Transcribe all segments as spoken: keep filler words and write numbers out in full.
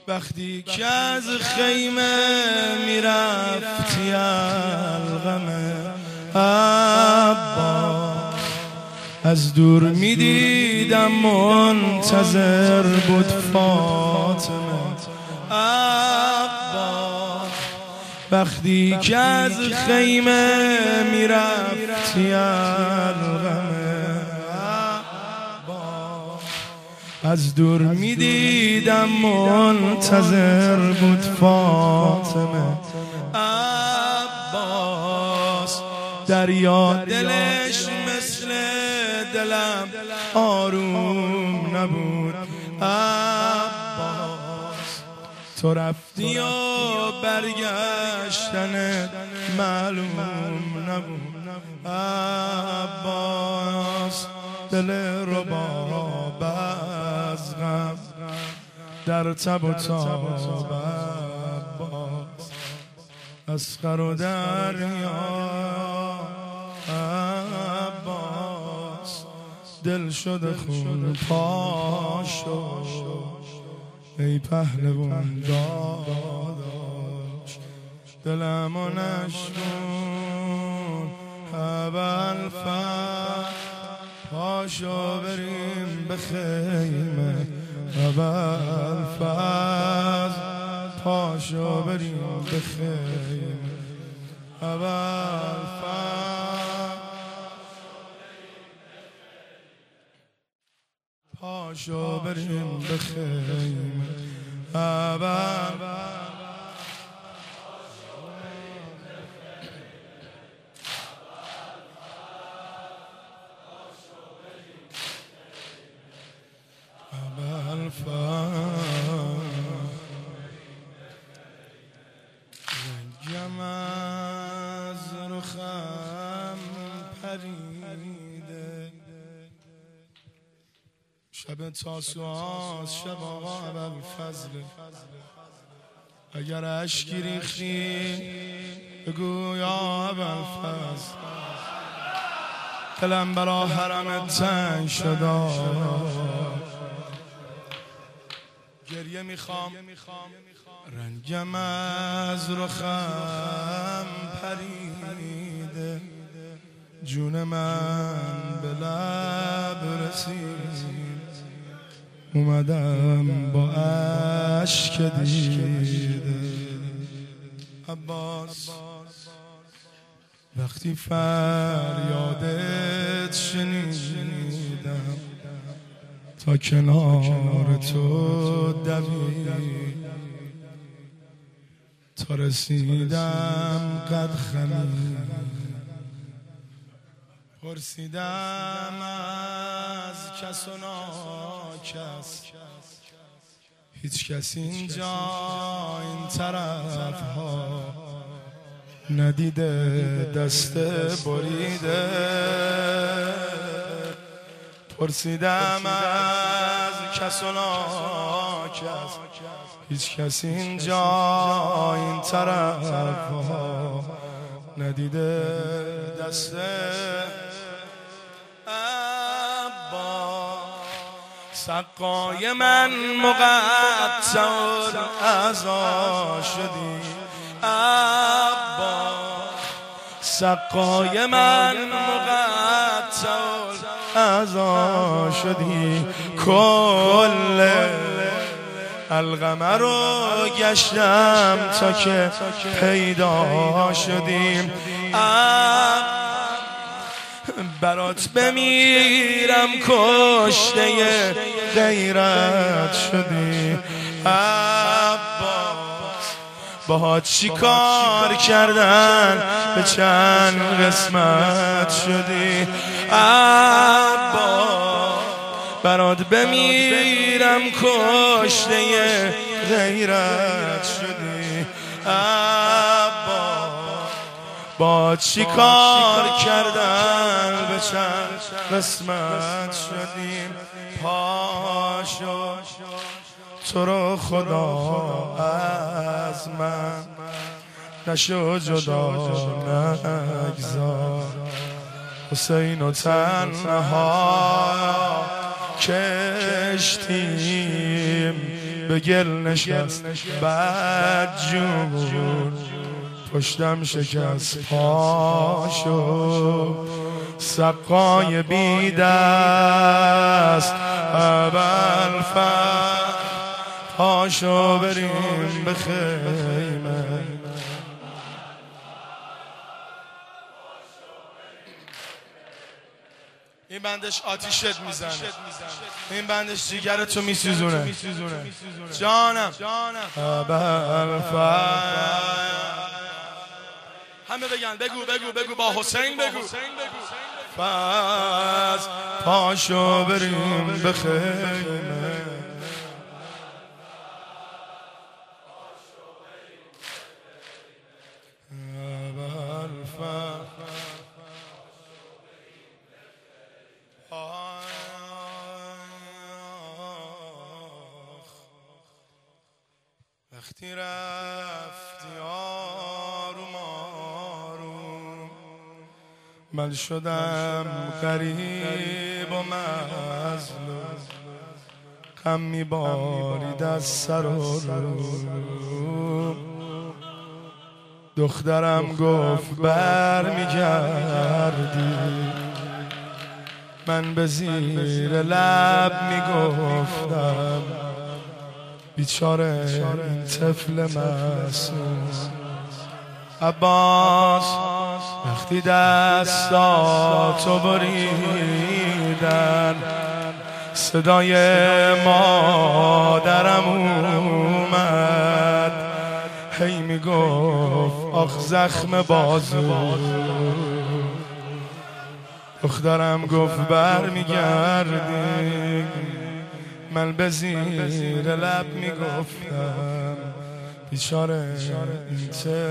وقتی که از خیمه میرفتی الغمه عباس، از دور میدیدم منتظر بود فاطمه عباس. وقتی که از خیمه میرفتی الغمه عباس، از دور میدیدم منتظر بود فاطمه عباس. دریا دلش مثل دلم آروم نبود عباس، تو رفتی و برگشتن معلوم نبود عباس. دل رباب از غم در تب و تاب عباس، اصغر و دریا عباس، دل شده خون پاشو ای پهلوان داداش، دلمو نشکن ابوالفضل، پاشو بریم به خیمه ابوالفضل، پاشو بریم به خیمه ابوالفضل، پاشو بریم به خیمه ابوالفضل. رنگم از رخم پریده، شب تاسوعاست، شب آقا ابوالفضل. اگر اشکی ریختی بگو یا ابوالفضل، دلم برا حرمت تنگ شد، گریه میخوام. رنگم از رخم پریده، جون من به لب رسید، اومدم با اشک دیده عباس. وقتی فریادت شنیدم تا کنار تو دوید، تا رسیدم قد خمید، پرسیدم از کس و ناکس، هیچ کس اینجا این طرف ها ندیده دست بریده. پرسیدم از کس و ناکس، هیچ کس اینجا این طرف ها ندیده دست عباس. سقای من مقطع اعضا شدی عباس، سقای من مقطع اعضا شدی. کل القمه رو گشتم تا که پیدا شدیم، برات بمیرم کشته غیرت شدی عباس. باهات چی کار کردن به چند قسمت شدی عباس، برات بمیرم کشته غیرت شدی عباس. با چی کار کردن به چند قسمت شدیم، پاشو تو رو خدا از من نشو جدا نگذار، حسین و تنها کشتیم به گل نشست بدجور، پشتم شکست پا شد سقای بی دست ابوالفضل، پاشو بریم به خیمه. این بندش آتیشت میزنه، این بندش جیگرتو میسوزونه. جانم ابوالفضل، همه بگن بگو بگو بگو با حسین بگو. فضل پاشو بریم به خیمه. وقتی رفتی آروم آروم، من شدم غریب و مظلوم، غم میبارید از سر و رو. دخترم گفت بر میگردی، من به زیر لب میگفتم بیچاره این طفل معصوم. عباس وقتی دستاتو بریدن، صدای مادرم اومد، هی میگفت آخ زخم بازو. دخترم گفت بر میگردی، من به زیر لب میگفتم بیچاره این چه.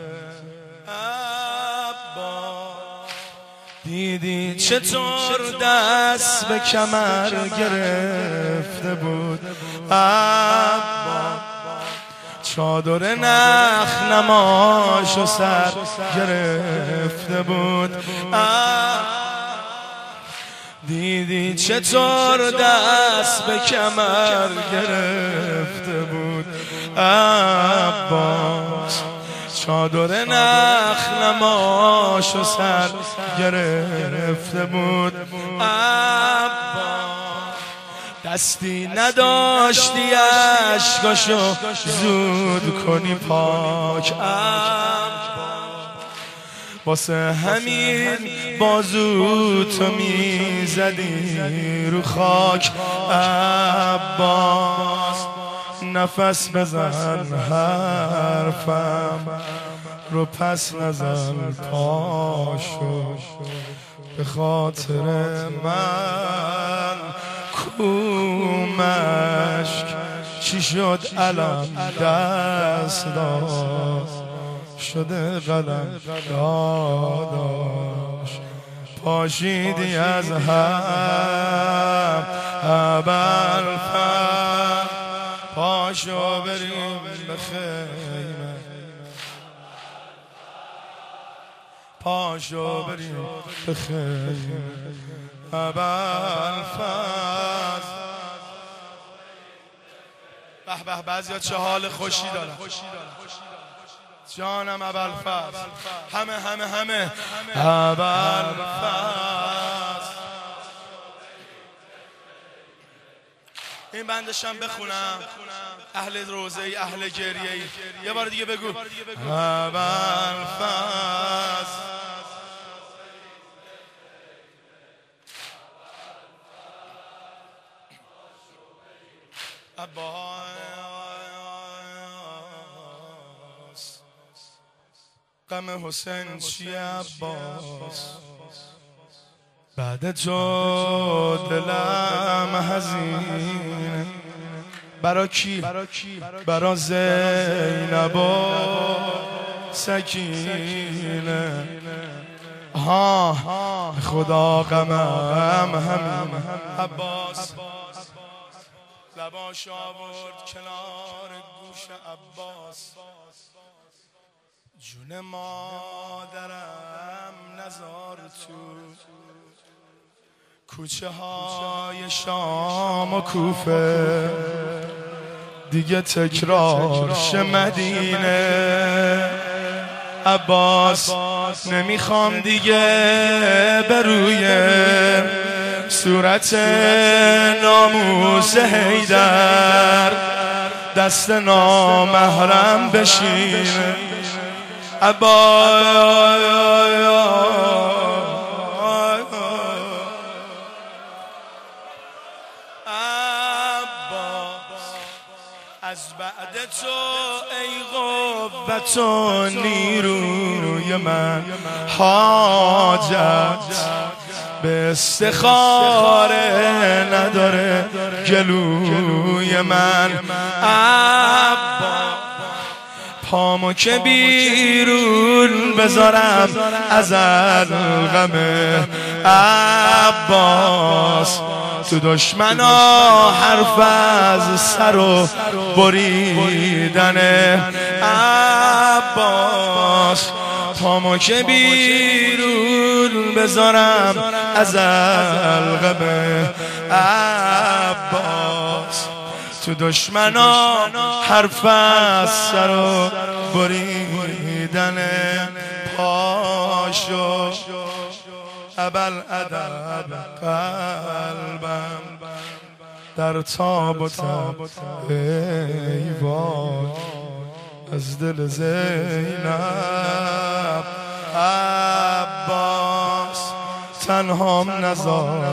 دیدی چطور دست به کمر گرفته بود عبا، چادر نخ نماش و سر گرفته بود. دیدی چطور دست به کمر گرفته بود عباس، چادر نخ نماش و سر گرفته بود عباس. دستی نداشتی اشکاشو زود کنی پاک عباس، واسه همین بازو تو میزدی رو خاک عباس. نفس بزن حرفم رو پس نزن پاشو، به خاطر من کومشک چی شد علم دست داد، شده قلم داداش پاشیدی از هم. ابوالفضل پاشو بریم به خیمه، پاشو بریم به خیمه. ابوالفضل به به، بعضیا چه حال خوشی دارن. جانم ابوالفضل، همه همه همه ابوالفضل. این بندشم بخونم، اهل روزه ای اهل گریه ای. یه بار دیگه بگو ابوالفضل. عباس غم حسین چی عباس، بعد تو دلم حزینه. برا کی؟ برا زینب و سکینه. ها خدا غمم همین. عباس لباش آورد کنار گوش عباس، جون مادرم نزار تو، کوچه های شام و کوفه دیگه تکرار شه مدینه. عباس نمیخوام دیگه به روی صورت ناموس حیدر دست نامحرم بشینه. عباس از بعد تو ای قوت و نیروی من حاجت به استخاره نداره گلوی من. عباس پامو که بیرون بذارم از الغمه. عباس تو دشمنا حرف از سر و بریدنه. عباس پامو که بیرون بذارم از الغمه. عباس تو دشمنا حرف از سر و بریدنه. پاشو ابوالادب قلبم در تاب و تب ای وای از دل زینب. عباس تنهام نزار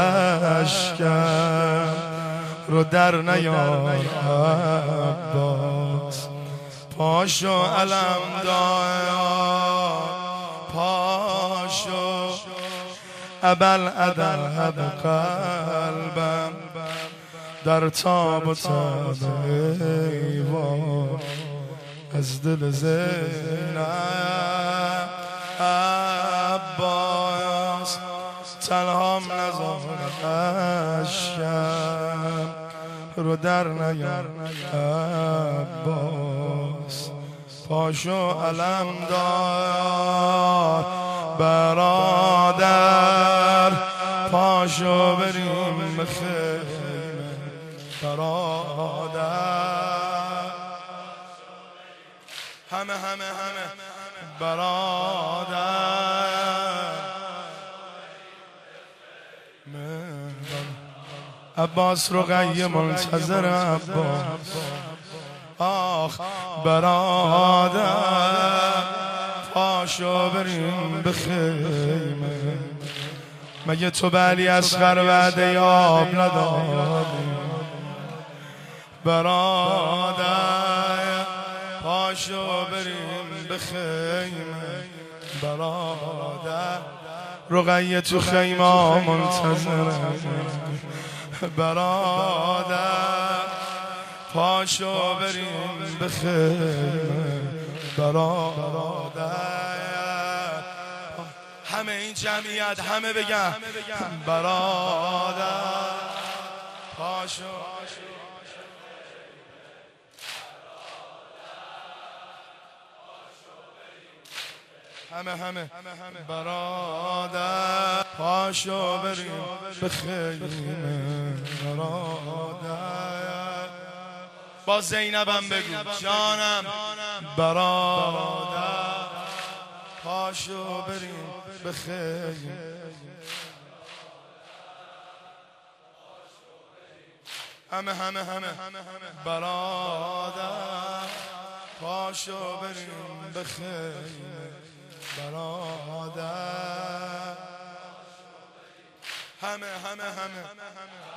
اشکم رو در نیار. عباس پاشو علم دار پاشو ابوالادب قلبم در تاب و تب ای وای از دل زینب. عباس تنهام نزار اشکم رو در نیار. عباس پاشو علم دار برادر پاشو بریم به خیمه برادر. همه همه همه برادر عباس رقیه منتظر. عباس آخ برادر پاشو بریم به خیمه. مگه تو به علی اصغر وعده یاب ندادی؟ برادر پاشو بریم به خیمه. برادر رقیه تو خیمه منتظره. برادر پاشو بریم به خیمه. برادر همه این جمعیت همه بگن برادر پاشو. همه همه برادر پاشو بریم به خیمه. برادر با زینبم بگو جانم. برادر پاشو بریم به خیمه. همه همه همه برادر پاشو بریم به خیمه. برادر همه همه همه